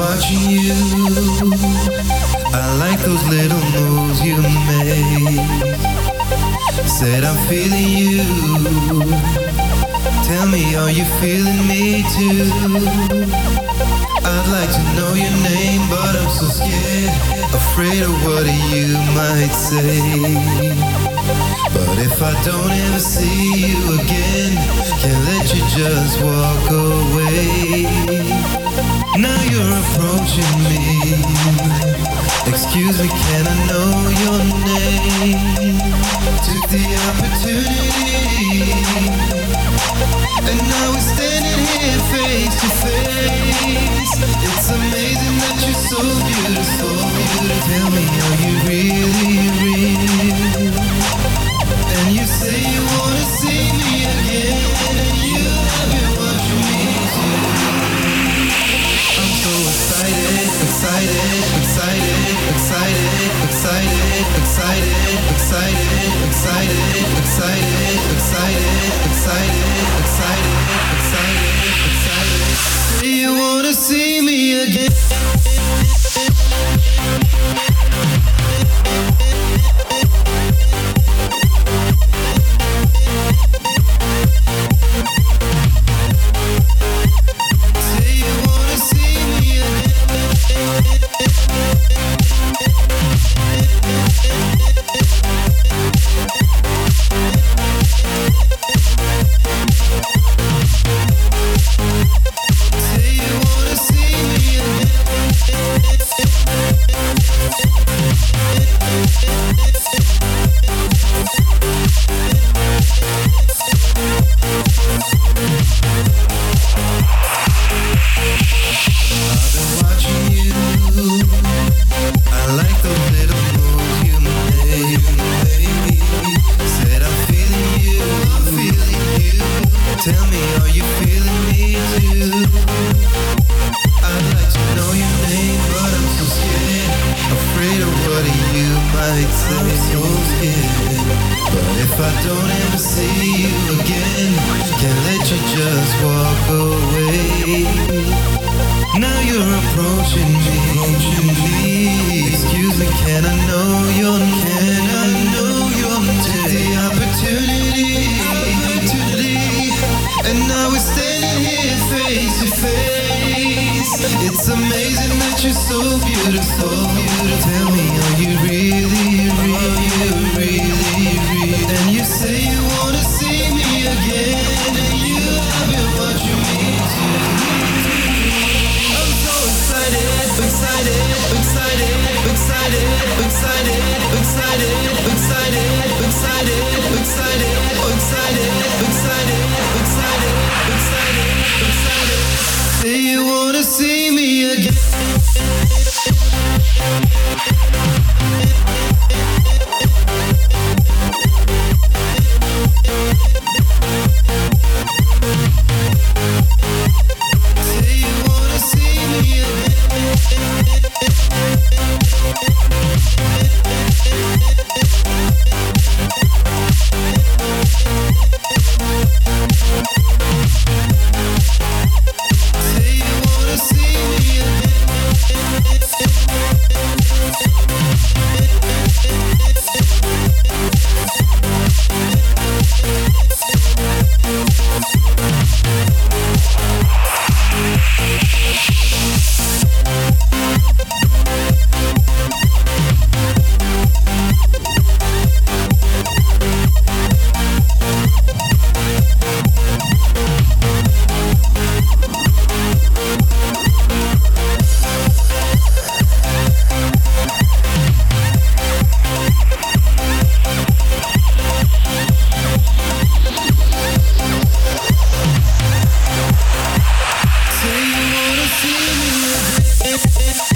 watching you. I like those little moves you make. Said I'm feeling you. Tell me, are you feeling me too? I'd like to know your name, but I'm so scared, afraid of what you might say. But if I don't ever see you again, can't let you just walk away. Now you're approaching me. Excuse me, can I know your name? Took the opportunity, and now we're standing here face to face. It's amazing that you're so beautiful. Tell me, are you really real? And you say you wanna see me again, and you have been watching me too. I'm so excited, excited, excited, excited, excited, excited, excited, excited, excited, excited, excited, excited, excited, excited. Say you wanna see me again. Say you wanna see me again.